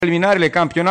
preliminarele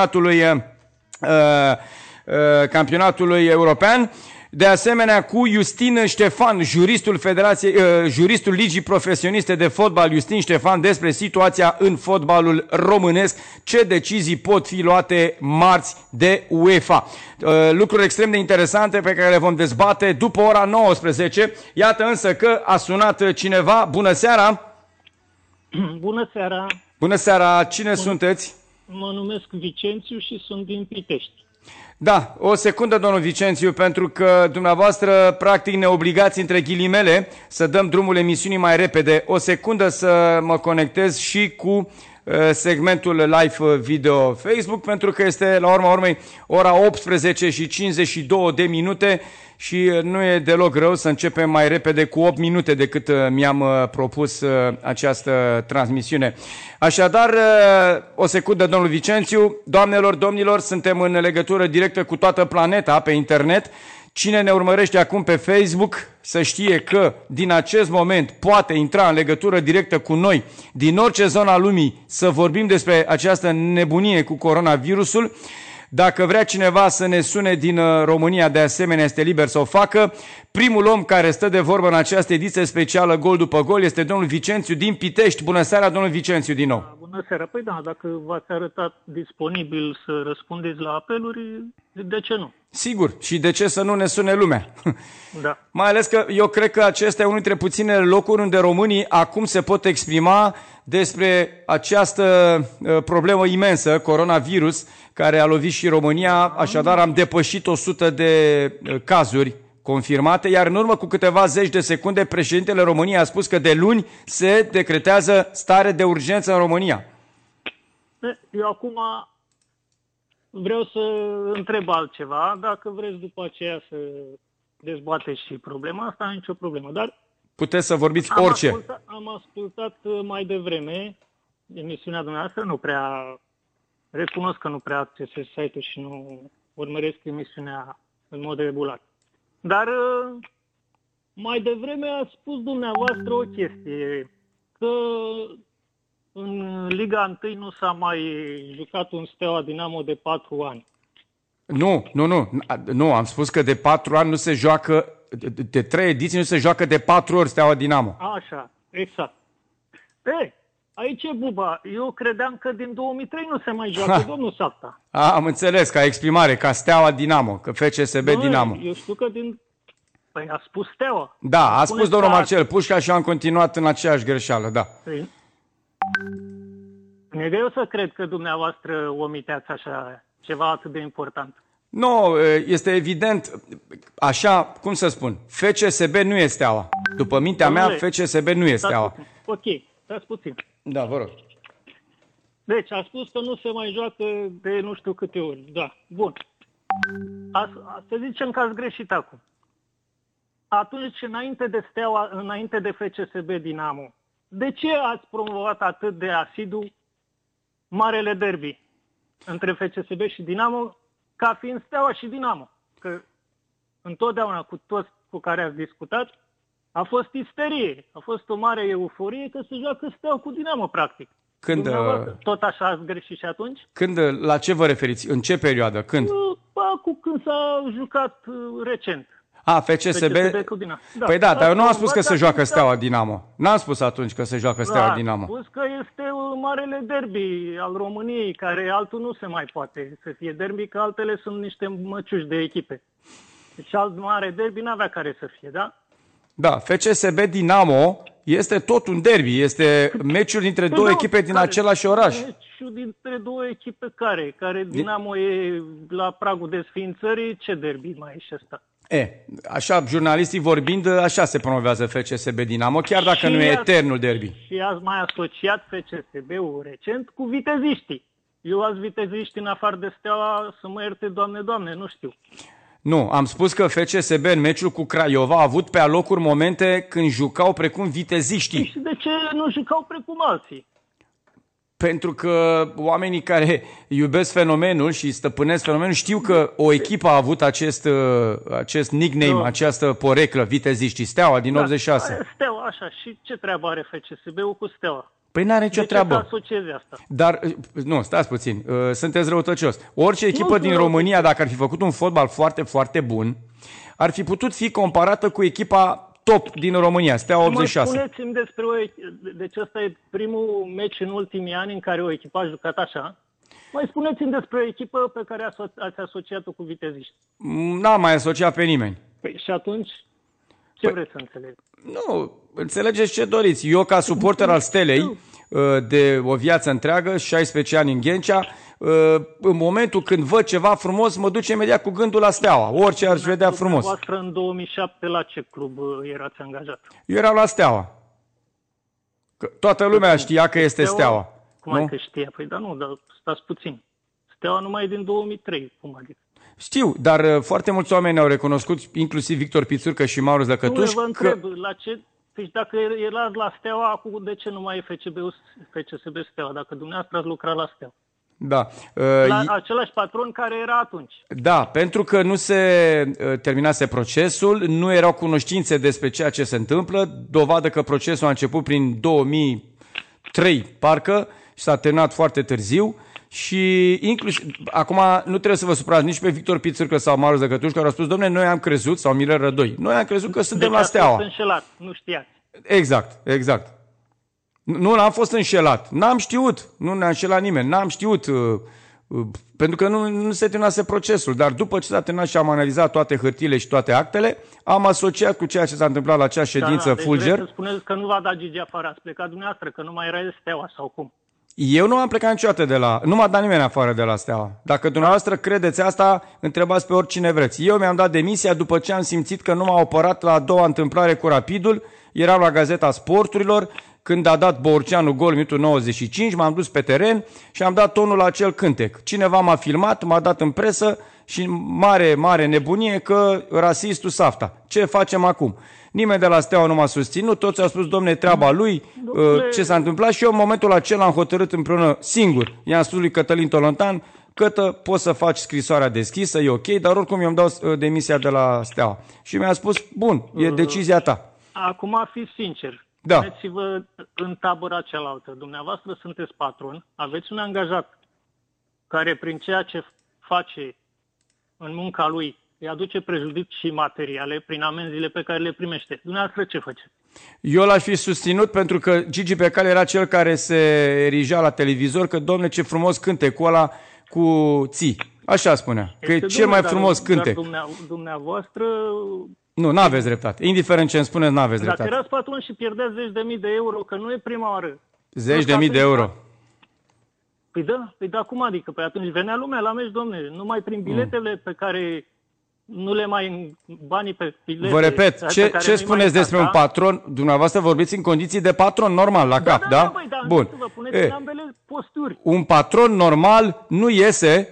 campionatului european. De asemenea, cu Justin Ștefan, juristul Ligii Profesioniste de Fotbal, Justin Ștefan, despre situația în fotbalul românesc, ce decizii pot fi luate marți de UEFA. Lucruri extrem de interesante pe care le vom dezbate după ora 19. Iată însă că a sunat cineva. Bună seara! Bună seara! Bună seara! Cine sunteți? Mă numesc Vicențiu și sunt din Pitești. Da, o secundă, domnul Vicențiu, pentru că dumneavoastră practic ne obligați, între ghilimele, să dăm drumul emisiunii mai repede. O secundă să mă conectez și cu segmentul live video Facebook, pentru că este la urma urmei ora 18 și 52 de minute și nu e deloc rău să începem mai repede cu 8 minute decât mi-am propus această transmisiune. Așadar, o secundă, domnul Vicențiu. Doamnelor, domnilor, suntem în legătură directă cu toată planeta pe internet. Cine ne urmărește acum pe Facebook să știe că din acest moment poate intra în legătură directă cu noi din orice zonă a lumii să vorbim despre această nebunie cu coronavirusul. Dacă vrea cineva să ne sune din România, de asemenea, este liber să o facă. Primul om care stă de vorbă în această ediție specială Gol după Gol este domnul Vicențiu din Pitești. Bună seara, domnul Vicențiu, din nou. Bună seara. Păi da, dacă v-ați arătat disponibil să răspundeți la apeluri, de ce nu? Sigur. Și de ce să nu ne sune lumea? Da. Mai ales că eu cred că acesta e unul dintre puținele locuri unde românii acum se pot exprima despre această problemă imensă, coronavirus, care a lovit și România. Așadar am depășit 100 de cazuri confirmate, iar în urmă cu câteva zeci de secunde președintele României a spus că de luni se decretează stare de urgență în România. Eu acum vreau să întreb altceva. Dacă vreți după aceea să dezbateți și problema asta, nu nicio problemă. Dar puteți să vorbiți orice. Am ascultat mai devreme emisiunea dumneavoastră, nu prea recunosc că nu prea accesez site-ul și nu urmăresc emisiunea în mod regulat. Dar mai devreme a spus dumneavoastră o chestie, că în Liga 1 nu s-a mai jucat un Steaua Dinamo de 4 ani. Nu, am spus că de 4 ani nu se joacă, de 3 ediții nu se joacă de 4 ori Steaua Dinamo. Așa, exact. Aici e buba. Eu credeam că din 2003 nu se mai joacă, domnul Sapta. Am înțeles, ca exprimare, ca Steaua Dinamo, că FCSB Dinamo. Eu știu că Păi a spus Steaua. Da, a spus domnul Marcel Pușca și am continuat în aceeași greșeală, da. Mi-e greu să cred că dumneavoastră omiteați așa ceva atât de important. Nu, este evident, așa, cum să spun, FCSB nu e Steaua. După mintea mea, FCSB nu e Steaua. Ok, stați puțin. Da, vă rog. Deci, a spus că nu se mai joacă de nu știu câte ori. Da, bun. Să zicem că ați greșit acum. Atunci, înainte de Steaua, înainte de FCSB Dinamo, de ce ați promovat atât de asidu marele derby între FCSB și Dinamo, ca fiind Steaua și Dinamo? Că întotdeauna cu toți cu care ați discutat, a fost isterie, a fost o mare euforie că se joacă Steaua cu Dinamo, practic. Tot așa ați greșit și atunci? La ce vă referiți? În ce perioadă? Când? Când s-a jucat recent. FCSB cu Dinamo. Da. Păi da, dar eu nu am spus că se joacă Steaua Dinamo. N-am spus atunci că se joacă Steaua Dinamo. Am spus că este marele derby al României, care altul nu se mai poate să fie derby, că altele sunt niște măciuși de echipe. Deci alt mare derby n-avea care să fie, da? Da, FCSB Dinamo este tot un derby, este meciul dintre două echipe din același oraș. Meciul dintre două echipe care Dinamo e la pragul desființării, ce derby mai e și ăsta? Așa, jurnalistii vorbind, așa se promovează FCSB Dinamo, chiar dacă nu e eternul derby. Și ați mai asociat FCSB-ul recent cu viteziștii. Eu azi viteziști în afară de Steaua, să mă ierte, Doamne, nu știu. Nu, am spus că FCSB în meciul cu Craiova a avut pe alocuri momente când jucau precum viteziștii. Și de ce nu jucau precum alții? Pentru că oamenii care iubesc fenomenul și stăpânesc fenomenul știu că o echipă a avut acest nickname, această poreclă, viteziștii, Steaua din 86. Steaua, așa. Și ce treabă are FCSB-ul cu Steaua? Păi n-are nicio treabă. De ce să asociezi asta? Dar, nu, stați puțin, sunteți răutăcios. Orice echipă din România, dacă ar fi făcut un fotbal foarte, foarte bun, ar fi putut fi comparată cu echipa top din România, Steaua 86. Spuneți-mi despre deci ăsta e primul meci în ultimii ani în care o echipă a jucat așa. Mai spuneți-mi despre o echipă pe care ați asociat-o cu viteziști. N-am mai asociat pe nimeni. Păi și atunci, ce vreți să înțeleg? Nu, înțelegeți ce doriți. Eu, ca suporter al Stelei, de o viață întreagă, 16 ani în Ghencea, în momentul când văd ceva frumos, mă duce imediat cu gândul la Steaua. Orice aș vedea frumos. Dumneavoastră în 2007 la ce club erați angajat? Eu eram la Steaua. Că toată lumea știa că este Steaua. Cum ai că știa? Păi da, nu, dar stați puțin. Steaua numai din 2003, cum adică? Știu, dar foarte mulți oameni au recunoscut, inclusiv Victor Pițurcă și Maurus Lăcătuș, vă întreb, la ce... Deci dacă erați la Steaua, acum de ce nu mai e FCSB Steaua? Dacă dumneavoastră ați lucrat la Steaua. Da. La același patron care era atunci. Da, pentru că nu se terminase procesul, nu erau cunoștințe despre ceea ce se întâmplă, dovadă că procesul a început prin 2003, parcă, și s-a terminat foarte târziu. Și inclusiv, acum nu trebuie să vă supărați nici pe Victor Pițurcă sau Maurus Lăcătuș, care au spus, dom'le, noi am crezut, sau Mirel Rădoi, noi am crezut că suntem la Steaua. Deci înșelat, nu știați. Exact. Nu am fost înșelat. N-am știut. Nu ne-a înșelat nimeni. N-am știut. Pentru că nu se terminase procesul. Dar după ce s-a terminat și am analizat toate hârtiile și toate actele, am asociat cu ceea ce s-a întâmplat la acea ședință Fulger. Deci să spuneți că nu v-a dat Gigi afară. Ați plecat dumneavoastră, că nu mai era de Steaua sau cum? Eu nu am plecat niciodată de la... Nu m-a dat nimeni afară de la Steaua. Dacă dumneavoastră credeți asta, întrebați pe oricine vreți. Eu mi-am dat demisia după ce am simțit că nu m-a apărat la a doua întâmplare cu Rapidul. Eram la Gazeta Sporturilor. Când a dat Borceanu gol minutul 95, m-am dus pe teren și am dat tonul la acel cântec. Cineva m-a filmat, m-a dat în presă și mare nebunie că rasistul Safta. Ce facem acum? Nimeni de la Steaua nu m-a susținut, toți au spus, domne, treaba lui, ce s-a întâmplat și eu în momentul acela am hotărât împreună singur. I-am spus lui Cătălin Tolontan, Cătă, poți să faci scrisoarea deschisă, e ok, dar oricum eu îmi dau demisia de la Steaua. Și mi-a spus, bun, e decizia ta. Acum fiți sincer. Da. Puneți-vă în tabăra cealaltă. Dumneavoastră sunteți patron, aveți un angajat care prin ceea ce face în munca lui îi aduce prejudicii materiale prin amenziile pe care le primește. Dumneavoastră ce face? Eu l-aș fi susținut pentru că Gigi Becali era cel care se erigea la televizor că, domne, ce frumos cântecul ăla cu ții. Așa spunea, că e cel mai frumos cântec. Dumneavoastră... Nu, n-aveți dreptate. Indiferent ce îmi spuneți, n-aveți dreptate. Dacă erați patron și pierdeați 10.000 de euro, că nu e prima oară. 10.000 de euro. Păi da, cum adică? Păi atunci venea lumea la meci, domne, numai prin biletele pe care nu le mai banii pe bilete. Vă repet, ce spuneți despre un patron? Dumneavoastră vorbiți în condiții de patron normal, la cap, da? Băi, bun. Vă puneți în ambele posturi. Un patron normal nu iese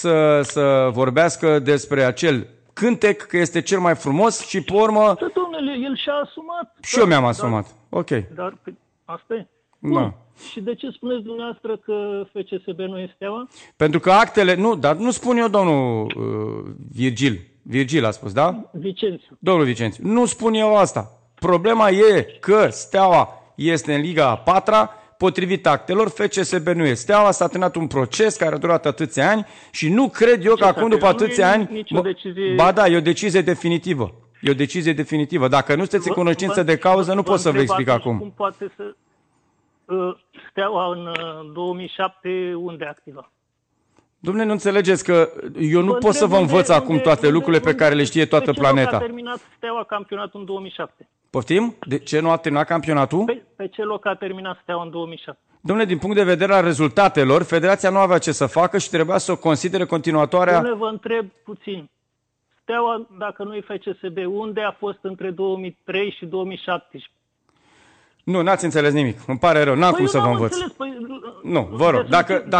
să vorbească despre acel cântec, că este cel mai frumos și pe urmă... Da, domnule, el și-a asumat. Și eu mi-am asumat. Ok. Dar asta e. Da. Și de ce spuneți dumneavoastră că FCSB nu e Steaua? Pentru că actele... Nu, dar nu spun eu, domnul Virgil. Virgil a spus, da? Vicențiu. Domnul Vicențiu. Nu spun eu asta. Problema e că Steaua este în Liga a 4-a, potrivit actelor, FCSB nu e. Steaua s-a terminat un proces care a durat atâția ani și nu cred eu că acum, după atâția ani... Ba da, e o decizie definitivă. E o decizie definitivă. Dacă nu sunteți în cunoștință de cauză, nu pot să vă explic acum. Cum poate să... Steaua în 2007 unde activa? Dom'le, nu înțelegeți că eu nu pot să vă învăț acum toate lucrurile pe care le știe toată planeta. Pe ce loc a terminat Steaua campionatul în 2007? Poftim? De ce nu a terminat campionatul? Pe ce loc a terminat Steaua în 2007? Dom'le, din punct de vedere al rezultatelor, Federația nu avea ce să facă și trebuia să o considere continuatoarea... Dom'le, vă întreb puțin. Steaua, dacă nu e FCSB, unde a fost între 2003 și 2017? Nu, n-ați înțeles nimic. Îmi pare rău, n-am cum să vă învăț. Nu, vă rog,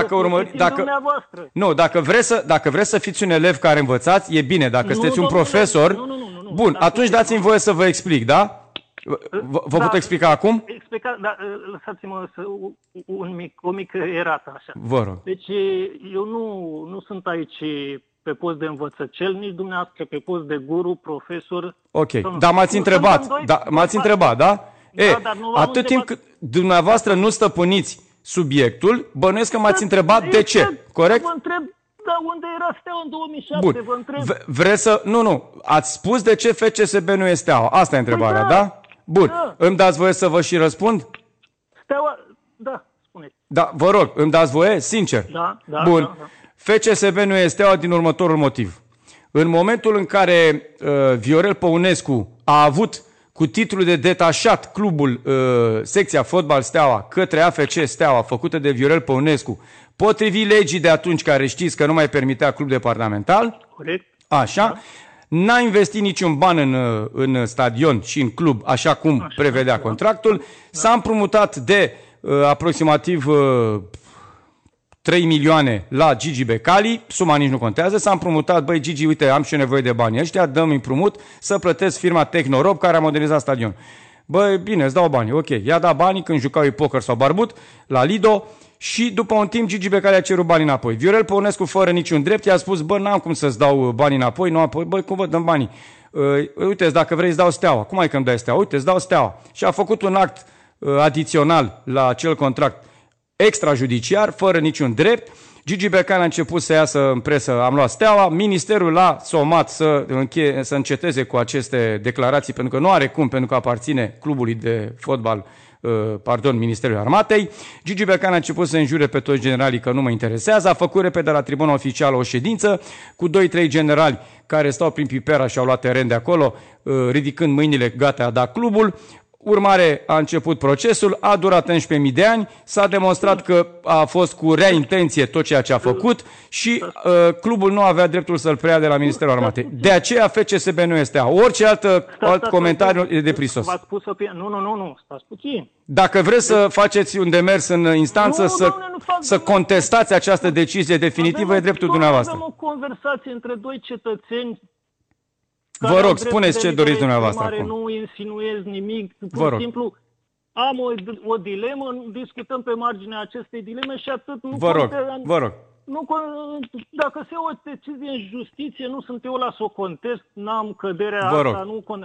dacă vreți să fiți un elev care învățați, e bine. Dacă sunteți un profesor, bun, atunci dați-mi voie să vă explic, da? Vă pot explica acum? Lăsați-mă o mică erată așa. Vă rog. Deci eu nu sunt aici pe post de învățăcel, nici dumneavoastră pe post de guru, profesor. Ok, dar m-ați întrebat, da? dar nu v-am atât timp cât dumneavoastră nu stăpâniți subiectul, bănuiesc că m-ați întrebat de ce, corect? Vă întreb, unde era Steaua în 2007, Bun. vă întreb. Vreți să... Nu, ați spus de ce FCSB nu e Steaua. Asta e întrebarea, da? Bun. Da. Îmi dați voie să vă și răspund? Steaua, da, spuneți. Da, vă rog, îmi dați voie? Sincer. Da. Bun. Da. FCSB nu e Steaua din următorul motiv. În momentul în care Viorel Păunescu a avut cu titlul de detașat clubul, secția fotbal Steaua, către AFC Steaua, făcută de Viorel Păunescu, potrivit legii de atunci, care știți că nu mai permitea club departamental, Corect. așa, da. N-a investit niciun ban în stadion și în club, așa cum prevedea contractul, s-a împrumutat de aproximativ 3 milioane la Gigi Becali, suma nici nu contează, s-a împrumutat, băi Gigi, uite, am și eu nevoie de banii ăștia, dă-mi împrumut să plătesc firma Tehnorob care a modernizat stadion. Băi, bine, îți dau banii, ok. I-a dat banii când jucau ei poker sau barbut la Lido și după un timp Gigi Becali a cerut banii înapoi. Viorel Păunescu, fără niciun drept, i-a spus, bă, n-am cum să-ți dau banii înapoi, băi, cum vă dăm banii? Uite, dacă vrei, îți dau Steaua. Cum ai că îmi dai Steaua? Uite, îți dau Steaua. Și a făcut un act adițional la acel contract extrajudiciar, fără niciun drept. Gigi Becali a început să iasă în presă, am luat Steaua, ministerul l-a somat să înceteze cu aceste declarații, pentru că nu are cum, pentru că aparține clubului de fotbal, Ministerului Armatei. Gigi Becali a început să înjure pe toți generalii că nu mă interesează, a făcut repede la tribuna oficială o ședință cu 2-3 generali care stau prin Pipera și au luat teren de acolo, ridicând mâinile, gata, a dat clubul. Urmare, a început procesul, a durat 11.000 de ani, s-a demonstrat că a fost cu rea intenție tot ceea ce a făcut și clubul nu avea dreptul să-l preia de la Ministerul Armatei. De aceea FCSB nu este a. Orice alt comentariu e de prisos. Nu, stați puțin. Dacă vreți să faceți un demers în instanță, să contestați această decizie definitivă, e dreptul dumneavoastră. Avem o conversație între doi cetățeni. Vă rog, spuneți ce doriți dumneavoastră acum. Nu insinuez nimic, pur și simplu am o dilemă, discutăm pe marginea acestei dileme și atât. Vă rog. Dacă se ia o decizie în justiție, nu sunt eu la să o contest, n-am căderea asta,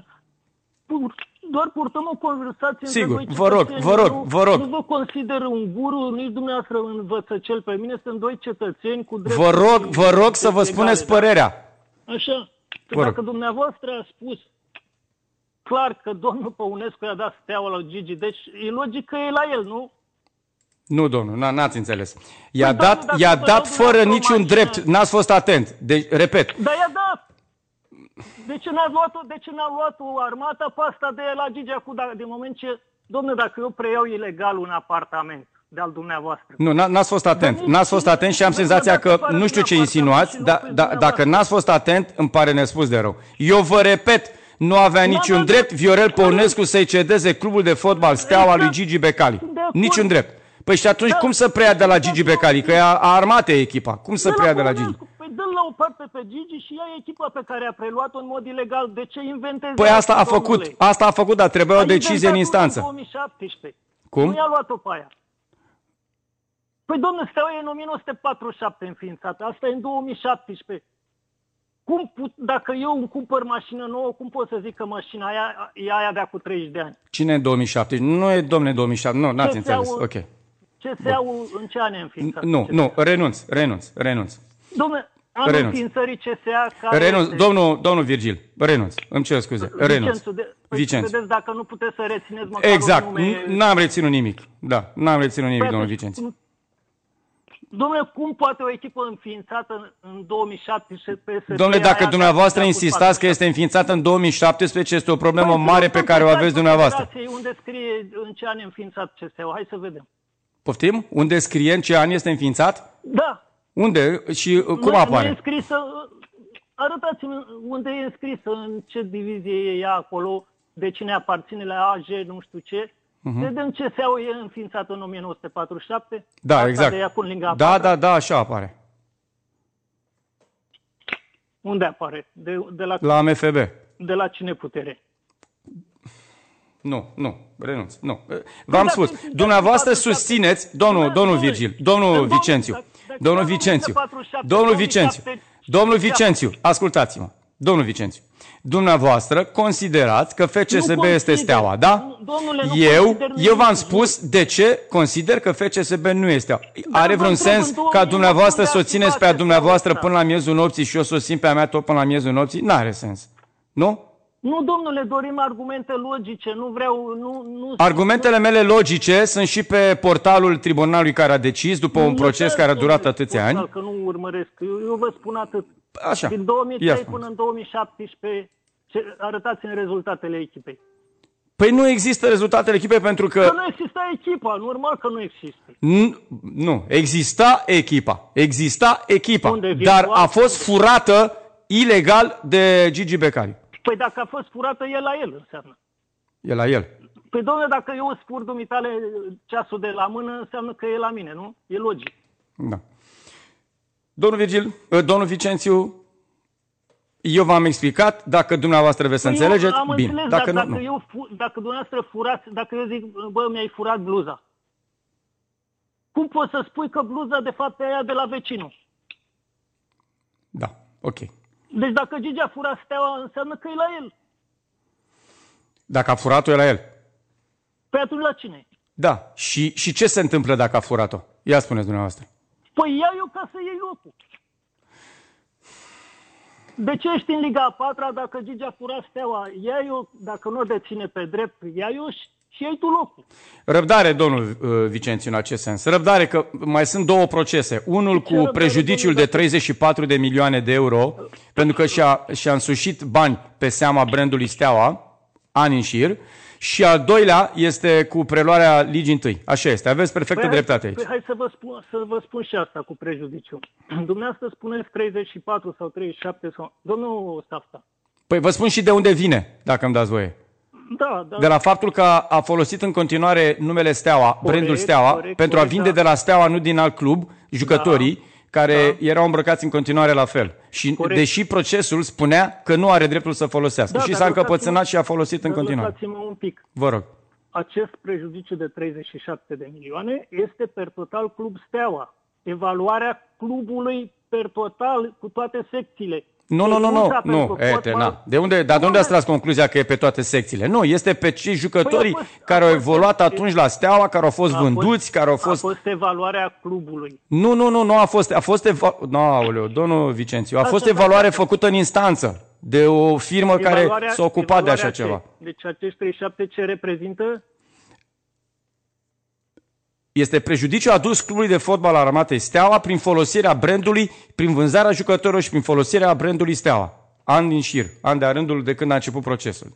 doar purtăm o conversație între doi cetățeni. Vă rog. Nu vă consider un guru, nici dumneavoastră un învățăcel pe mine, sunt doi cetățeni cu drept. Vă rog să vă spuneți părerea. Așa. Dacă dumneavoastră a spus clar că domnul Păunescu i-a dat Steaua la Gigi, deci e logic că e la el, nu? Nu, domnul, n-ați înțeles. I-a dat fără niciun drept, n-ați fost atent. Deci, repet. Dar i-a dat. De ce n-a luat-o armata pe asta de la Gigi acum, din moment ce, domnule, dacă eu preiau ilegal un apartament de-al dumneavoastră. Nu, n-ați fost atent. N-ați fost atent și am senzația că nu știu ce insinuați, dar dacă n-ați fost atent, îmi pare nespus de rău. Eu vă repet, nu avea niciun drept Viorel Păunescu să-i cedeze clubul de fotbal Steaua lui Gigi Becali. Niciun drept. Păi și atunci cum să preia de la Gigi Becali? Că e a armatei echipa. Cum să preia de la Gigi? Păi dă-l la o parte pe Gigi și ia echipa pe care a preluat-o în mod ilegal. De ce inventezi? Păi asta a făcut, dar trebuia o decizie în instanță. În 2017. Cum? Nu i-a luat-o pe aia. Păi, domnule, Steaua e în 1947 înființată, asta e în 2017. Dacă eu îmi cumpăr mașină nouă, cum pot să zic că mașina aia e aia de acum 30 de ani? Cine în 2007? Nu e, domne, 2007. Nu, n-ați înțeles. Ok. CSA-ul în ce an e înființat? Nu, renunț. Domnule, anul înființării CSA care renunț, domnul Virgil, renunț. Îmi cer scuze. Renunț. Vicențu. Vedeți, dacă nu puteți să rețineți măcar exact. nume... N-am reținut nimic. Da, n-am reținut nimic, domnul Vicențu. Dom'le, cum poate o echipă înființată în 2017 să... Dom'le, dacă dumneavoastră insistați că este înființată în 2017, este o problemă mare pe care o aveți dumneavoastră. Unde scrie în ce an e înființat CSA-ul? Hai să vedem. Poftim? Unde scrie în ce an este înființat? Da. Unde? Și cum apare? Nu e scrisă... Arătați-mi unde e scrisă, în ce divizie e ea acolo, de cine aparține la AG, nu știu ce. Vedem CSA-ul e înființat în 1947. Da, asta exact. Da, așa apare. Unde apare? La MFB. De la cine putere? Nu, renunț. Nu. V-am spus, dumneavoastră susțineți, domnul Virgil, domnul Vicențiu, ascultați-mă. Domnul Vicențiu, dumneavoastră considerați că FCSB este Steaua, da? Domnule, eu v-am spus de ce consider că FCSB nu este Steaua. Are vreun sens ca dumneavoastră să o țineți pe a dumneavoastră până la miezul nopții și eu să o țin pe a mea tot până la miezul nopții? N-are sens. Nu? Nu, domnule, dorim argumente logice, nu vreau... Nu, Argumentele mele logice sunt și pe portalul tribunalului care a decis după un proces care a durat atâția ani. Că nu urmăresc, eu vă spun atât. Așa. Din 2003 până în 2017 arătați-mi rezultatele echipei. Păi nu există rezultatele echipei pentru că... Că nu exista echipa, normal că nu există. Nu, exista echipa. Exista echipa, Unde, dar a fost furată ilegal de Gigi Becali. Păi dacă a fost furată, e la el, înseamnă. E la el. Păi, domnule, dacă eu îți fur dumitale ceasul de la mână, înseamnă că e la mine, nu? E logic. Da. Domnul Vicențiu, eu v-am explicat, dacă dumneavoastră vreți să înțelegeți, am bine. Înțeles, dacă dacă dumneavoastră furați, dacă eu zic, bă, mi-ai furat bluza, cum poți să spui că bluza de fapt e aia de la vecinul? Da, ok. Deci dacă Gigi a furat Steaua, înseamnă că e la el. Dacă a furat-o, e la el. Păi atunci la cine? Da. Și ce se întâmplă dacă a furat-o? Ia spuneți dumneavoastră. Păi ia eu ca să iei locul. De ce ești în Liga a 4-a dacă Gigi a furat Steaua? Ia eu, dacă nu o deține pe drept, ia eu și iei tu locul. Răbdare, domnul Vicențiu, în acest sens. Răbdare că mai sunt două procese. Unul cu prejudiciul de 34 de milioane de euro, pentru că și-a însușit bani pe seama brandului Steaua, ani în șir, și al doilea este cu preluarea Ligii 1. Așa este, aveți perfectă dreptate aici. Hai să vă spun și asta cu prejudiciu. Dumneavoastră spuneți 34 sau 37 sau... Domnul Stafta. Păi vă spun și de unde vine, dacă îmi dați voie. Da. De la faptul că a folosit în continuare numele Steaua, brandul Steaua, pentru a vinde de la Steaua, nu din alt club, jucătorii care erau îmbrăcați în continuare la fel. Și deși procesul spunea că nu are dreptul să folosească. Și s-a încăpățânat și a folosit în continuare. Lăsați-mă un pic. Vă rog. Acest prejudiciu de 37 de milioane este per total club Steaua. Evaluarea clubului per total cu toate secțiile. Nu. De unde ați tras concluzia că e pe toate secțiile? Nu, este pe cei jucătorii care au evoluat atunci la Steaua, care au fost vânduți, care au fost... A fost evaluarea clubului. Nu a fost domnul Vicențiu, a fost evaluare făcută în instanță de o firmă care s-a ocupat de așa ceva. Deci acești 37 ce reprezintă? Este prejudiciu adus clubului de fotbal al Armatei Steaua prin folosirea brandului, prin vânzarea jucătorilor și prin folosirea brandului Steaua. An din șir, an de rândul de când a început procesul.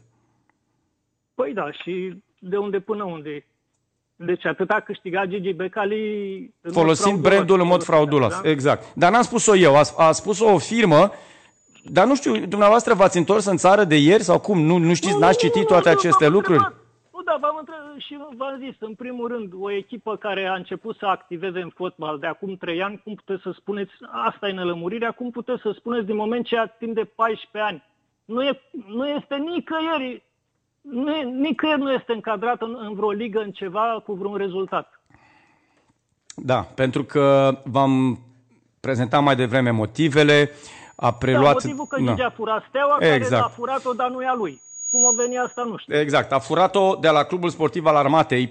Păi da, și de unde până unde? Deci atât a câștigat Gigi Becali... Folosind brandul în mod fraudulos, da? Exact. Dar n-am spus-o eu, a spus-o o firmă, dar nu știu, dumneavoastră v-ați întors în țară de ieri sau cum? Nu știți, n-ați citit toate aceste lucruri? Da, v-am întrebat și v-am zis, în primul rând, o echipă care a început să activeze în fotbal de acum 3 ani, cum puteți să spuneți, asta e nelămurirea, cum puteți să spuneți din moment ce a timp de 14 ani? Nu este nicăieri, nicăieri nu este încadrat în vreo ligă, în ceva, cu vreun rezultat. Da, pentru că v-am prezentat mai devreme motivele, a preluat... motivul că Gigi a furat Steaua, care a furat-o, dar nu e a lui. Cum o veni asta, nu știu. Exact, a furat-o de la Clubul Sportiv al Armatei.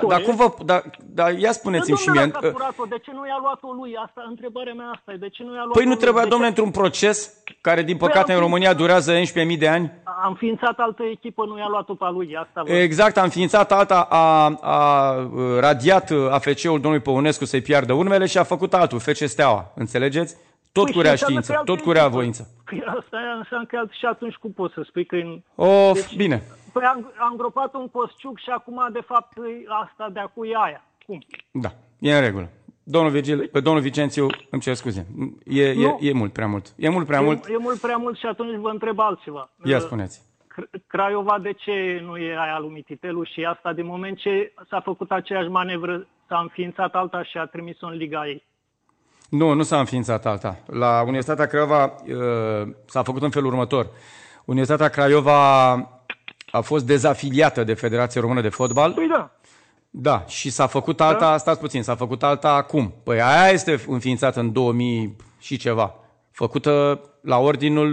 Dar ia spuneți-mi și mie... Dacă a furat-o, de ce nu i-a luat-o lui? Asta, întrebarea mea asta e, de ce nu i-a luat-o Păi nu trebuia, domnule, într-un proces care, din păcate, în România durează 11.000 de ani? A înființat altă echipă, nu i-a luat-o pe lui, asta vă... Exact, a înființat alta, a radiat AFC-ul domnului Păunescu să-i piardă urmele și a făcut altul, FC Steaua, înțelegeți? Tot cu rea știință, tot cu rea voință. Păi asta înseamnă că și atunci cum poți să spui că... Bine. Păi am îngropat un Cosciuc și acum, de fapt, asta de acu e aia. Cum? Da, e în regulă. Domnul Vicențiu, îmi cer scuze, e mult prea mult. E mult prea mult și atunci vă întreb altceva. Ia spuneți. Craiova de ce nu e aia lui Mititelu și asta din moment ce s-a făcut aceeași manevră, s-a înființat alta și a trimis-o în Liga ei? Nu s-a înființat alta. La Universitatea Craiova s-a făcut în felul următor. Universitatea Craiova a fost dezafiliată de Federația Română de Fotbal. Păi da. Da, și s-a făcut alta, stați puțin, s-a făcut alta acum. Păi aia este înființată în 2000 și ceva. Făcută la ordinul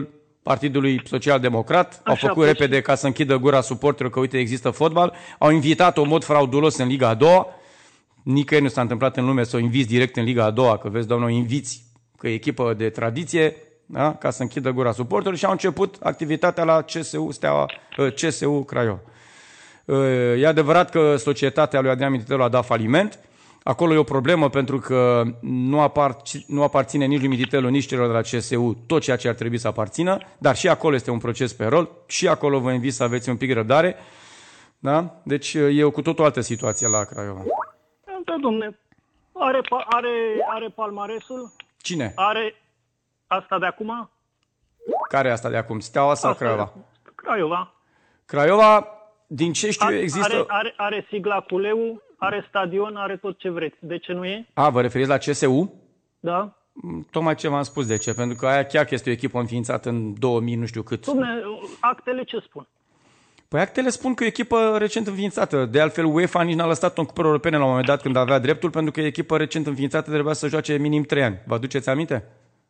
Partidului Social-Democrat, au Așa, făcut repede ca să închidă gura suporterilor că uite există fotbal, au invitat-o în mod fraudulos în Liga a doua, nicăieri nu s-a întâmplat în lume să o inviți direct în Liga a doua, că vezi, doamnă, o inviți, că e echipă de tradiție, da? Ca să închidă gura suporterilor și au început activitatea la CSU Craiova. E adevărat că societatea lui Adrian Mititelu a dat faliment. Acolo e o problemă pentru că nu aparține nici lui Mititelu, nici celor de la CSU tot ceea ce ar trebui să aparțină, dar și acolo este un proces pe rol, și acolo vă invit să aveți un pic răbdare. Da? Deci e cu tot o altă situație la Craiova. Da, domne, are palmaresul. Cine? Are asta de acum? Care e asta de acum? Steaua sau Craiova? Craiova. Craiova, din ce știu, există... Are sigla cu leu, are stadion, are tot ce vreți. De ce nu e? Vă referiți la CSU? Da. Tocmai ce v-am spus de ce, pentru că aia chiar este o echipă înființată în 2000, nu știu cât. Dom'le, actele ce spun? Păi actele spun că e o echipă recent înființată. De altfel, UEFA nici n-a lăsat-o în cupări europene la un moment dat când avea dreptul, pentru că e echipă recent înființată, trebuia să joace minim 3 ani. Vă aduceți aminte?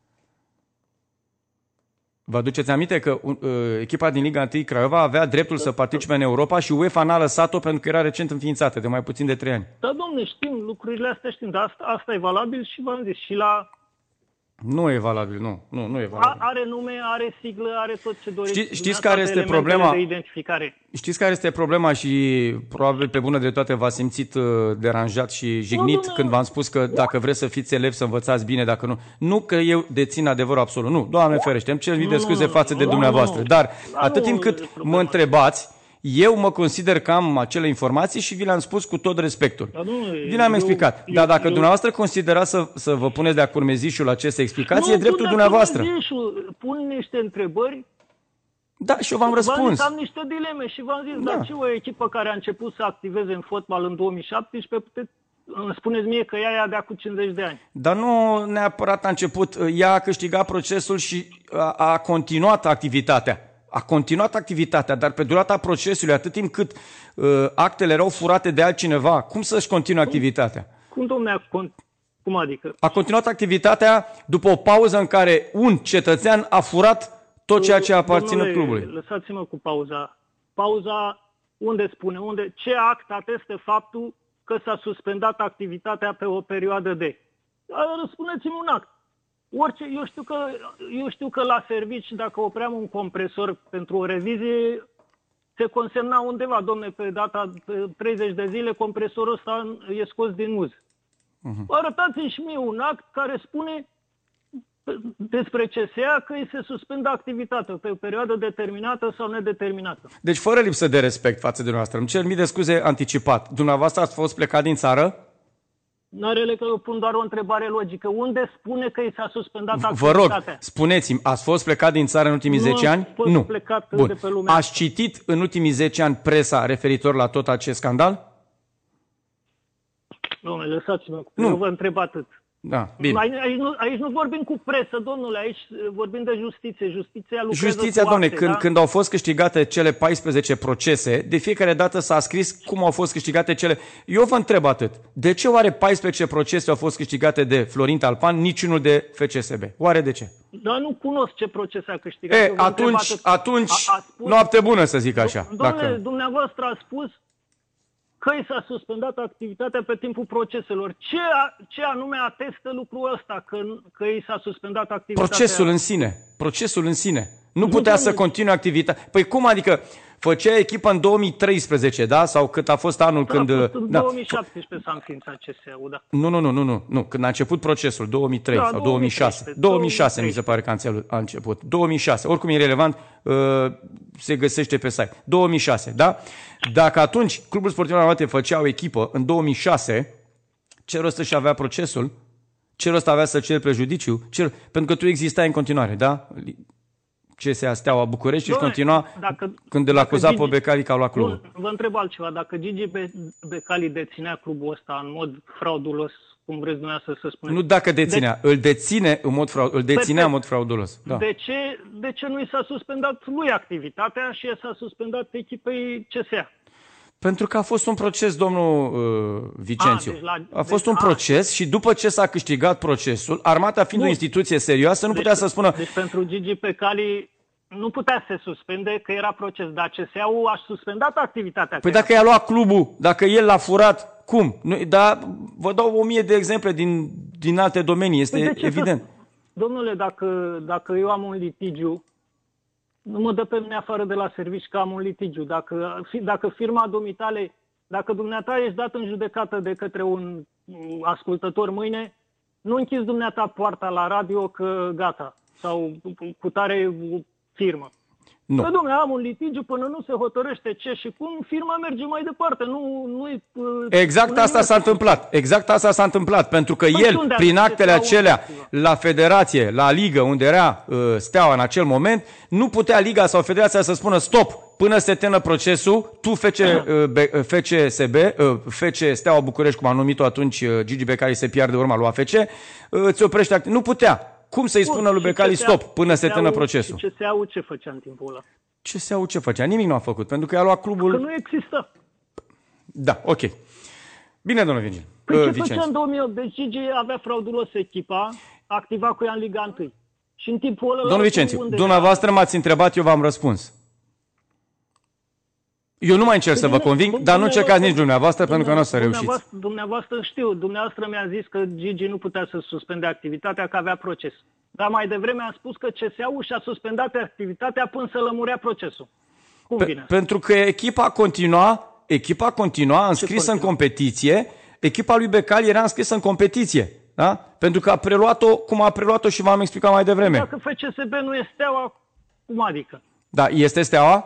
Vă aduceți aminte că echipa din Liga 1 Craiova avea dreptul să participe în Europa și UEFA n-a lăsat-o pentru că era recent înființată, de mai puțin de 3 ani. Da, domne, știm, lucrurile astea știm, dar asta e valabil și v-am zis, și la... Nu e valabil, nu e valabil. Are nume, are siglă, are tot ce doriți. Știți care este problema? De identificare. Știți care este problema și probabil pe bună dreptate v-ați simțit deranjat și jignit când v-am spus că dacă vreți să fiți elevi să învățați bine, dacă nu. Nu că eu dețin adevărul absolut, nu, Doamne ferește, îmi cer mii de scuze față de dumneavoastră, dar atât timp cât mă întrebați, eu mă consider că am acele informații și vi le-am spus cu tot respectul. Vi le-am explicat. Dar dacă dumneavoastră considerați să vă puneți de-a curmezișul aceste explicații, e dreptul dumneavoastră. Pun niște întrebări. Da, și eu v-am răspuns. Am niște dileme și v-am zis, dar ce o echipă care a început să activeze în fotbal în 2017, îmi spuneți mie că ea de acum 50 de ani. Dar nu neapărat a început. Ea a câștigat procesul și a continuat activitatea. A continuat activitatea, dar pe durata procesului, atât timp cât actele erau furate de altcineva, cum să-și continue activitatea? Cum adică? A continuat activitatea după o pauză în care un cetățean a furat tot ceea ce aparține clubului. Lăsați-mă cu pauza. Pauza unde spune? Ce act atestă faptul că s-a suspendat activitatea pe o perioadă de? Răspuneți-mi un act. Eu știu că la servici, dacă opream un compresor pentru o revizie, se consemna undeva, domne, pe data 30 de zile, compresorul ăsta e scos din uz. Arătați-mi și mie un act care spune despre CSA că îi se suspendă activitatea pe o perioadă determinată sau nedeterminată. Deci fără lipsă de respect față de dumneavoastră, îmi cer mii de scuze anticipat. Dumneavoastră ați fost plecat din țară? N-are că eu pun doar o întrebare logică. Unde spune că i s-a suspendat activitatea? Vă rog, spuneți-mi, ați fost plecat din țară în ultimii 10 ani? Nu. Plecat Bun. De pe lumea. Ați citit în ultimii 10 ani presa referitor la tot acest scandal? Dom'le, lăsați-mă. Eu vă întreb atât. Da, bine. Aici nu vorbim cu presă, domnule, aici vorbim de justiție. Justiția, domnule, când au fost câștigate cele 14 procese, de fiecare dată s-a scris cum au fost câștigate cele... Eu vă întreb atât. De ce oare 14 procese au fost câștigate de Florin Talpan, niciunul de FCSB? Oare de ce? Dar nu cunosc ce proces a câștigat. Atunci noapte bună, să zic așa. Domnule, dumneavoastră a spus că i s-a suspendat activitatea pe timpul proceselor. Ce anume atestă lucrul ăsta, că i s-a suspendat activitatea? Procesul în sine. Nu putea să continue activitatea. Păi cum adică? Făcea echipă în 2013, da? Sau cât a fost anul când... În 2017 s-a înființat CSU, da. Nu. Când a început procesul, 2003 sau 2006. 2006 mi se pare că a început. 2006. Oricum e relevant, se găsește pe site. 2006, da? Dacă atunci Clubul Sportiv Armate făcea o echipă în 2006, ce rost își avea procesul? Ce rost avea să cer prejudiciu? Pentru că tu existai în continuare, da? CSA Steaua București și continua când îl acuza pe Becali că a luat clubul. Vă întreb altceva. Dacă Gigi Becali deținea clubul ăsta în mod fraudulos, cum vreți dumneavoastră să spuneți... Nu dacă deținea, îl deținea în mod fraudulos. Da. De ce nu i s-a suspendat lui activitatea și s-a suspendat echipei CSA? Pentru că a fost un proces, domnul Vicențiu. A fost un proces și după ce s-a câștigat procesul, Armata fiind o instituție serioasă, nu putea să spună... Deci pentru Gigi Becali nu putea să se suspende, că era proces, dar CSA-ul a suspendat activitatea. Păi dacă i-a luat clubul, dacă el l-a furat, cum? Dar vă dau 1000 de exemple din alte domenii, este evident. Domnule, dacă eu am un litigiu, nu mă dă pe mine afară de la serviciu că am un litigiu. Dacă firma dumitale, dacă dumneata ești dat în judecată de către un ascultător mâine, nu închizi dumneata poarta la radio că gata, sau cu tare firmă. Nu. Păi, domnule, am un litigiu până nu se hotărăște ce și cum, firma merge mai departe. Exact asta s-a întâmplat. Exact asta s-a întâmplat. Pentru că el, prin actele acelea, la federație, la ligă, unde era Steaua în acel moment, nu putea liga sau federația să spună stop, până se termină procesul, tu FC Steaua București, cum a numit-o atunci Gigi Becali, se pierde urma lui AFC, îți oprește Nu putea. Cum să-i spună lui Becali stop până se termină procesul? CSA-ul ce făcea în timpul ăla? CSA-ul ce făcea? Nimic nu a făcut, pentru că i-a luat clubul... Că nu există. Da, ok. Bine, domnule Virgil. Păi ce făcea în 2008? Deci Gigi avea fraudulos echipa, activa cu ea în Liga 1. Și în timpul ăla... Domnul Vicențiu, dumneavoastră m-ați întrebat, eu v-am răspuns. Eu nu mai încerc să vă conving, dar nu încercați nici dumneavoastră, pentru că nu o să reușiți. Dumneavoastră știu, dumneavoastră mi-a zis că Gigi nu putea să suspende activitatea, că avea proces. Dar mai devreme a spus că CSA-ul și-a suspendat activitatea până să lămurea procesul. Cum vine? Pentru că echipa continua înscrisă în competiție, echipa lui Becali era înscrisă în competiție. Da? Pentru că a preluat-o cum a preluat-o și v-am explicat mai devreme. Dacă FCSB nu e Steaua, cum adică? Da, este Steaua?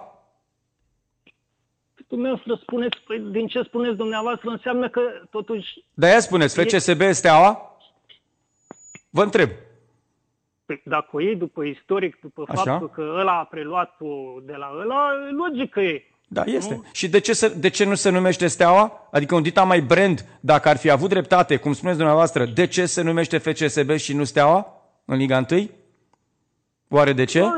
Dumneavoastră spuneți, din ce spuneți dumneavoastră, înseamnă că totuși... Da, ia spuneți, FCSB Steaua? Vă întreb. Dacă o iei după istoric, după faptul că ăla a preluat-o de la ăla, logic că e. Da, este. Nu? Și de ce nu se numește Steaua? Adică un dita mai brand, dacă ar fi avut dreptate, cum spuneți dumneavoastră, de ce se numește FCSB și nu Steaua în Liga 1? Oare de ce?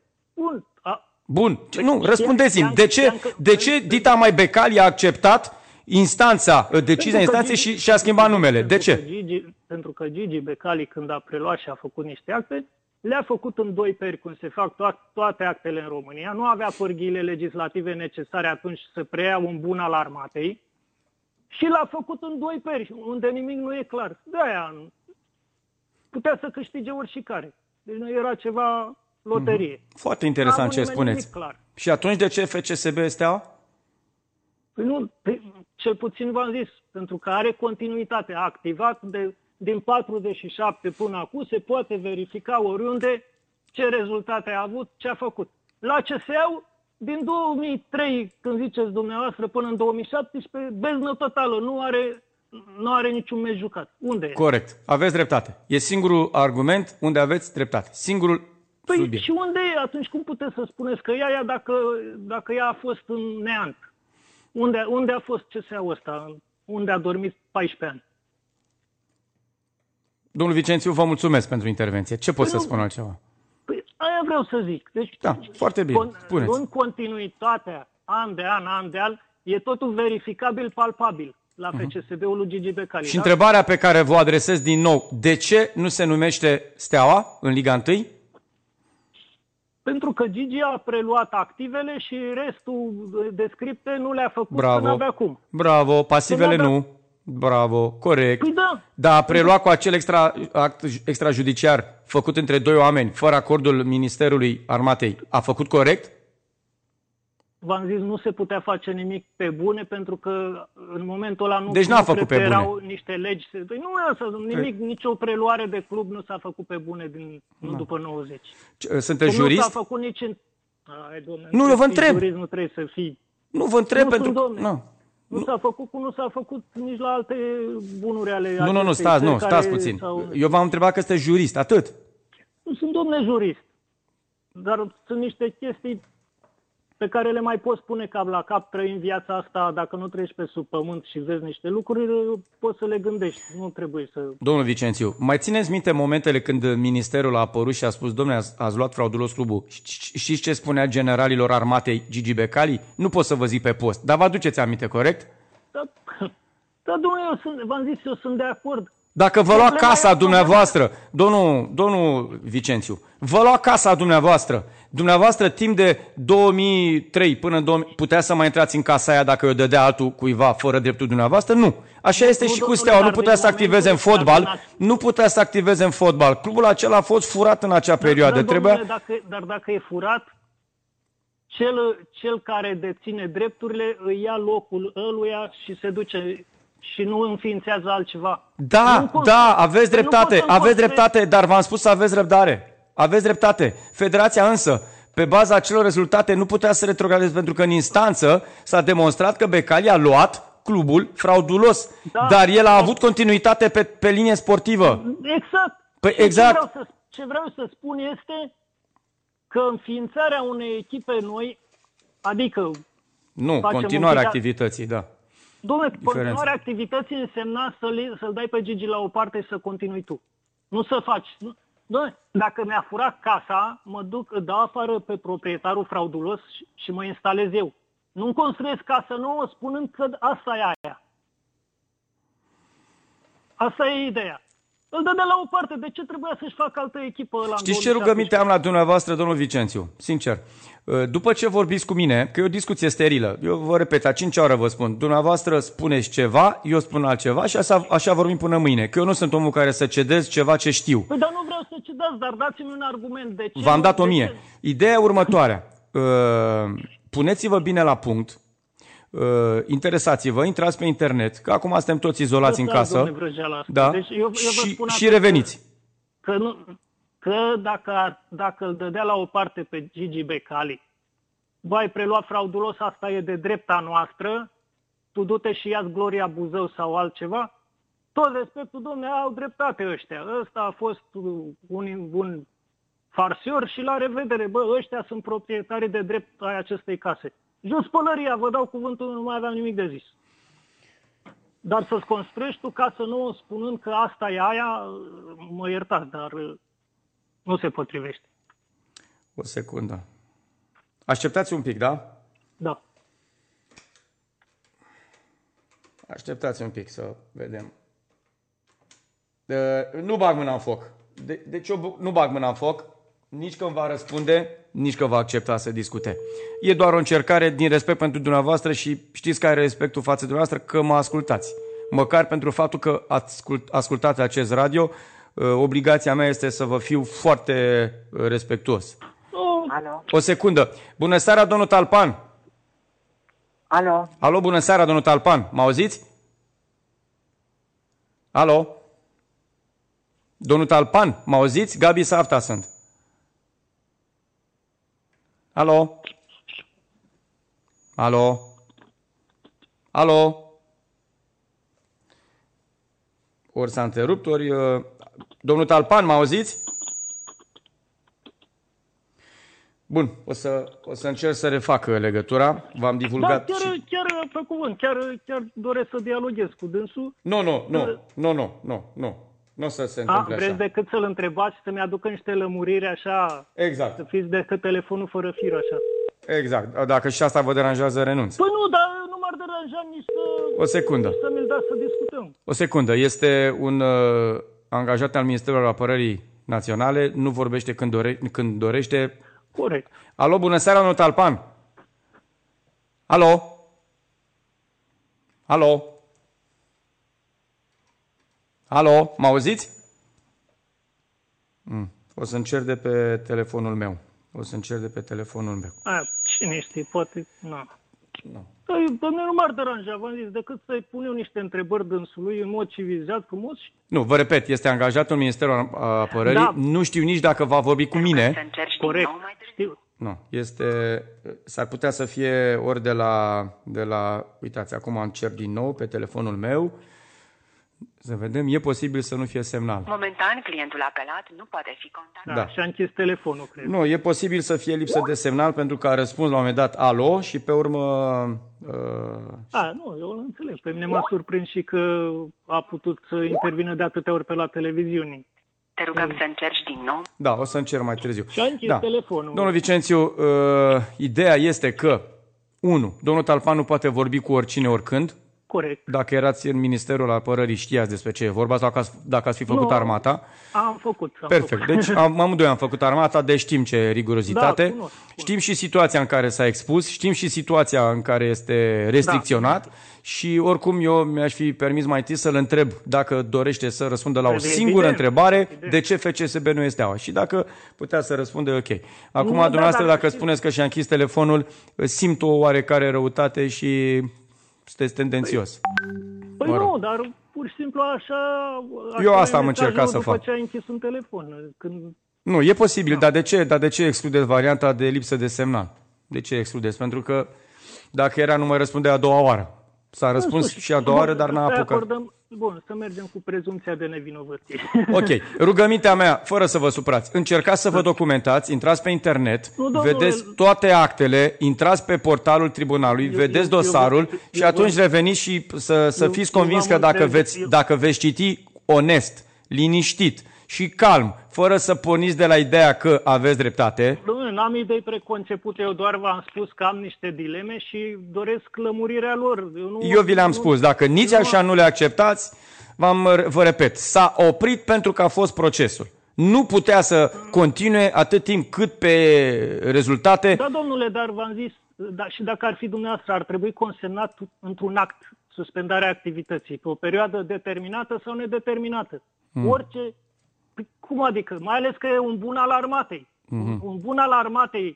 Bun, nu, răspundeți-mi. De ce dita mai Becali a acceptat decizia instanței și a schimbat numele? De ce? Pentru că Gigi Becali, când a preluat și a făcut niște acte, le-a făcut în 2 peri, cum se fac toate actele în România. Nu avea pârghiile legislative necesare atunci să preia un bun al armatei și l-a făcut în 2 peri, unde nimic nu e clar. De-aia putea să câștige oricare. Deci nu era ceva loterie. Foarte interesant ce spuneți. Și atunci de ce FCSB Steaua? Păi nu, cel puțin v-am zis, pentru că are continuitate. A activat din 47 până acum, se poate verifica oriunde ce rezultate a avut, ce a făcut. La CSA, din 2003, când ziceți dumneavoastră, până în 2017, beznă totală, nu are niciun meci jucat. Unde e? Corect, aveți dreptate. E singurul argument unde aveți dreptate. Singurul subiect. Păi și unde e? Atunci cum puteți să spuneți că ea dacă ea a fost în neant? Unde a fost CSA-ul ăsta? Unde a dormit 14 ani? Domnul Vicențiu, vă mulțumesc pentru intervenție. Ce pot să spun altceva? Păi aia vreau să zic. Deci, da, foarte bine. Spuneți. În continuitatea, an de an, e totul verificabil, palpabil la FCSB-ul lui Gigi Becali. Și întrebarea pe care vă adresez din nou, de ce nu se numește Steaua în Liga 1? Pentru că Gigi a preluat activele și restul de scripte nu le-a făcut până avea cum. Bravo, pasivele nu. Bravo, corect. Păi da. Dar a preluat cu acel act extrajudiciar făcut între 2 oameni, fără acordul Ministerului Armatei. A făcut corect? V-am zis, nu se putea face nimic pe bune, pentru că în momentul ăla deci n-a făcut pe bune. Erau niște legi. Nimic, nicio preluare de club nu s-a făcut pe bune după 90. Sunteți jurist? Nu s-a făcut nici în... Nu, eu vă întreb. Jurist nu trebuie să fii... Nu vă întreb pentru... Nu s-a făcut cum nu s-a făcut nici la alte bunuri ale... Nu, stați puțin. Eu v-am întrebat că sunteți jurist, atât. Nu sunt, domne, jurist. Dar sunt niște chestii pe care le mai poți pune cap la cap, trăind viața asta, dacă nu treci pe sub pământ și vezi niște lucruri, poți să le gândești. Nu trebuie să... Domnul Vicențiu, mai țineți minte momentele când ministerul a apărut și a spus, domnule, ați luat fraudulos clubul? Știți ce spunea generalilor armatei Gigi Becali? Nu pot să vă zic pe post, dar vă aduceți aminte, corect? Da, domnule, v-am zis, eu sunt de acord. Dacă vă lua Problema casa e dumneavoastră, domnul Vicențiu, vă lua casa dumneavoastră timp de 2003 până în 2000, putea să mai intrați în casa aia dacă o dădea altul cuiva fără dreptul dumneavoastră? Nu. Așa este și cu Steaua, nu putea să activeze în fotbal, Clubul acela a fost furat în acea perioadă. Dar dacă e furat, cel care deține drepturile îi ia locul ăluia și se duce și nu înființează altceva. Da, aveți dreptate, dar v-am spus să aveți răbdare. Aveți dreptate. Federația însă, pe baza acelor rezultate, nu putea să retrogradeze, pentru că în instanță s-a demonstrat că Becali a luat clubul fraudulos, dar el a avut continuitate pe linie sportivă. Exact. Păi exact. Ce vreau să spun este că înființarea unei echipe noi, adică... Nu, continuarea activității, da. Dom'le, continuarea activității însemna să-l dai pe Gigi la o parte și să continui tu. Nu să faci. Dom'le, dacă mi-a furat casa, îl dau afară pe proprietarul fraudulos și mă instalez eu. Nu-mi construiesc casă nouă spunând că asta e aia. Asta e ideea. Îl dă de la o parte. De ce trebuia să-și facă altă echipă ăla? Știți ce rugăminte am la dumneavoastră, domnul Vicențiu? Sincer. După ce vorbiți cu mine, că e o discuție sterilă, eu vă repet, a 5-a oră vă spun, dumneavoastră spuneți ceva, eu spun altceva și așa vorbim până mâine. Că eu nu sunt omul care să cedez ceva ce știu. Păi dar nu vreau să cedați, dar dați-mi un argument. De ce? V-am dat 1000. Ideea e următoarea. Puneți-vă bine la punct. Interesați-vă, intrați pe internet, că acum suntem toți izolați în casă. Da? Deci eu și reveniți. Că dacă îl dădea la o parte pe Gigi Becali, ai preluat fraudulos, asta e de drepta noastră, tu du-te și ia-ți Gloria Buzău sau altceva, tot respectul, domne, au dreptate ăștia. Ăsta a fost un farsior și la revedere. Ăștia sunt proprietarii de drept ai acestei case. Jos pălăria, vă dau cuvântul, nu mai aveam nimic de zis. Dar să-ți construiești tu casă nouă spunând că asta e aia, mă iertați, dar nu se potrivește. O secundă. Așteptați un pic, da? Da. Așteptați un pic să vedem. Nu bag mâna în foc. Deci eu nu bag mâna în foc, nici că îmi va răspunde, nici că va accepta să discute. E doar o încercare din respect pentru dumneavoastră și știți care e respectul față de dumneavoastră, că mă ascultați. Măcar pentru faptul că ascultați acest radio, obligația mea este să vă fiu foarte respectuos. Alo. O secundă. Bună seara, domnul Talpan. Alo. Alo, bună seara, domnul Talpan. Mă auziți? Alo? Domnul Talpan, mă auziți? Gabi Safta sunt. Alo? Alo? Alo? Ori s-a întrerupt, ori... Domnul Talpan, mă auziți? Bun, o să încerc să refac legătura. V-am divulgat... Da, chiar pe cuvânt, chiar doresc să dialoghez cu dânsul. Nu o să se întâmple așa. Vreți decât să-l întrebați, să-mi aducă niște lămuriri așa? Exact. Să fiți decât telefonul fără fir așa. Exact. Dacă și asta vă deranjează, renunț. Păi nu, dar nu m-ar deranja nici să... O secundă. Nici să mi-l dați să discutăm. O secundă. Este un angajat al Ministerului Apărării Naționale, nu vorbește când dorește. Corect. Alo, bună seara, domnul Talpan. Alo? Alo? Alo? Mă auziți? O să încerc de pe telefonul meu. Cine știe, poate... Nu. Dom'le, nu m-ar deranja, v-am zis, decât să-i pun eu niște întrebări dânsului în mod civilizat, frumos. Nu, vă repet, este angajatul Ministerului Apărării. Da. Nu știu nici dacă va vorbi cu mine. Corect, știu. Nu, s-ar putea să fie ori de la... Uitați, acum încerc din nou pe telefonul meu. Să vedem, e posibil să nu fie semnal. Momentan, clientul apelat nu poate fi contactat. Da, și-a închis telefonul, cred. Nu, e posibil să fie lipsă de semnal pentru că a răspuns la un moment dat alo și pe urmă... Nu, eu îl înțeleg. Pe mine m-a surprins și că a putut să intervină de atâtea ori pe la televiziune. Te rugăm să încerci din nou. Da, o să încerc mai târziu. Și-a închis telefonul. Domnul Vicențiu, ideea este că, 1. Domnul Talpan nu poate vorbi cu oricine, oricând. Corect. Dacă erați în Ministerul Apărării, știați despre ce e vorba sau dacă ați fi făcut armata? Am făcut. Perfect. Deci amândoi am făcut armata, deci știm ce e rigurozitate. Da, cunosc. Știm și situația în care s-a expus, știm și situația în care este restricționat și oricum eu mi-aș fi permis mai întâi să-l întreb dacă dorește să răspundă la o singură întrebare, de ce FCSB nu este Steaua. Și dacă putea să răspundă, ok. Acum, dumneavoastră, dacă spuneți că și-a închis telefonul, simt o oarecare răutate și sunteți tendențios. Păi nu, dar pur și simplu așa eu asta am încercat să fac. După ce ai închis un telefon. Nu, e posibil, dar de ce excludeți varianta de lipsă de semnal? De ce excludeți? Pentru că dacă era, nu mai răspundea a doua oară. S-a răspuns și a doua oară, dar n-a apucat. Bun, să mergem cu prezumția de nevinovăție. Ok. Rugămintea mea, fără să vă suprați, încercați să vă documentați, intrați pe internet, vedeți toate actele, intrați pe portalul tribunalului, vedeți dosarul și atunci reveniți și să fiți convins că dacă veți citi onest, liniștit și calm, fără să porniți de la ideea că aveți dreptate. Nu, n-am idei preconcepute, eu doar v-am spus că am niște dileme și doresc lămurirea lor. Eu vi le-am spus, dacă nici așa nu le acceptați, vă repet, s-a oprit pentru că a fost procesul. Nu putea să continue atât timp cât pe rezultate... Da, domnule, dar v-am zis, și dacă ar fi dumneavoastră, ar trebui consemnat într-un act suspendarea activității, pe o perioadă determinată sau nedeterminată. Orice... Cum adică? Mai ales că e un bun al armatei. Un bun al armatei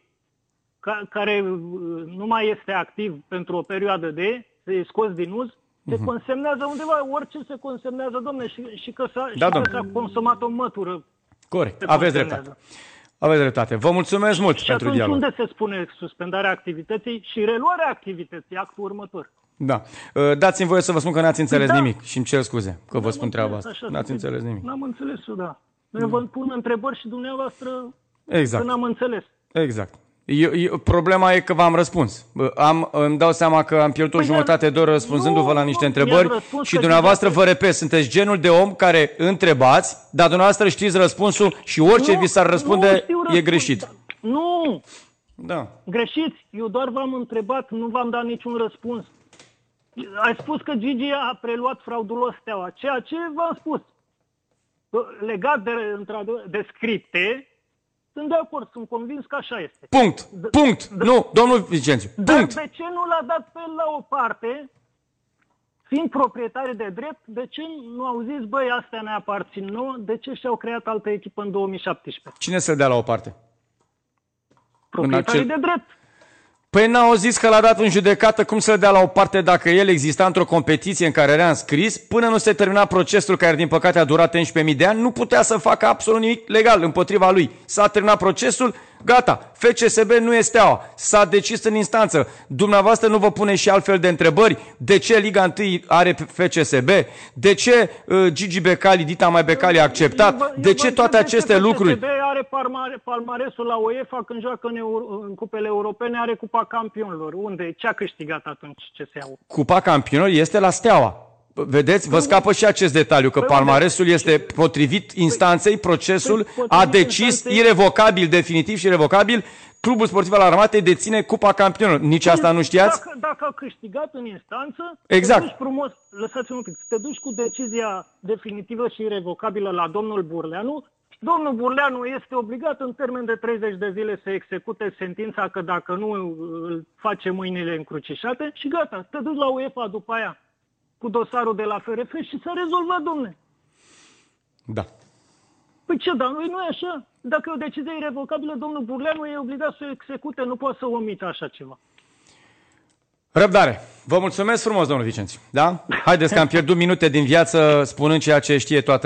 care nu mai este activ pentru o perioadă se scos din uz, se consemnează undeva, orice se consemnează, domne, și că s-a consumat o mătură. Corect, aveți dreptate. Aveți dreptate. Vă mulțumesc mult pentru dialog. Și unde se spune suspendarea activității și reluarea activității, actul următor? Da. Dați-mi voie să vă spun că n-ați înțeles nimic și îmi cer scuze că vă spun treaba asta. N-ați înțeles nimic. N-am înțeles-o, da. Noi vă pun întrebări și dumneavoastră că n-am înțeles. Exact. Problema e că v-am răspuns. Îmi dau seama că am pierdut o jumătate de oră răspunzându-vă la niște întrebări și dumneavoastră, vă repet, sunteți genul de om care întrebați, dar dumneavoastră știți răspunsul și orice vi s-ar răspunde e greșit. Nu! Da. Greșiți! Eu doar v-am întrebat, nu v-am dat niciun răspuns. Ai spus că Gigi a preluat fraudulos Steaua, ceea ce v-am spus. Legat de scripte, sunt de acord, sunt convins că așa este. Punct. Nu, domnul Vicențiu. Dar de ce nu l-a dat pe el la o parte, fiind proprietari de drept, de ce nu au zis, băi, astea ne aparțin nouă, de ce și-au creat altă echipă în 2017? Cine să-l dea la o parte? Proprietarii de drept. Păi n-au zis că l-a dat în judecată, cum să-l dea la o parte dacă el exista într-o competiție în care era înscris, până nu se termina procesul care din păcate a durat 11.000 de ani, nu putea să facă absolut nimic legal împotriva lui. S-a terminat procesul, gata, FCSB nu este Steaua, s-a decis în instanță. Dumneavoastră nu vă pune și altfel de întrebări? De ce Liga 1 are FCSB? De ce Gigi Becali, Dita Mai Becali a acceptat? De ce toate aceste lucruri? FCSB are palmaresul la UEFA când joacă în cupele europene, are Cupa Campionilor. Unde? Ce a câștigat atunci CSA-ul? Cupa Campionilor este la Steaua. Vedeți, vă scapă și acest detaliu, că palmaresul este potrivit instanței, procesul a decis irevocabil, definitiv și irevocabil, Clubul Sportiv al Armatei deține Cupa Campionilor. Nici asta nu știați? Dacă a câștigat în instanță, exact. te duci frumos, lăsați-mă un pic, te duci cu decizia definitivă și irevocabilă la domnul Burleanu. Domnul Burleanu este obligat în termen de 30 de zile să execute sentința, că dacă nu îl face mâinile încrucișate și gata, te duci la UEFA după aia cu dosarul de la FRF și s-a rezolvat, domne. Da. Păi ce, dar nu e așa? Dacă e o decizie irevocabilă, domnul Burleanu e obligat să o execute, nu poate să omită așa ceva. Răbdare. Vă mulțumesc frumos, domnul Vicențiu. Da? Haideți că am pierdut minute din viață spunând ceea ce știe toată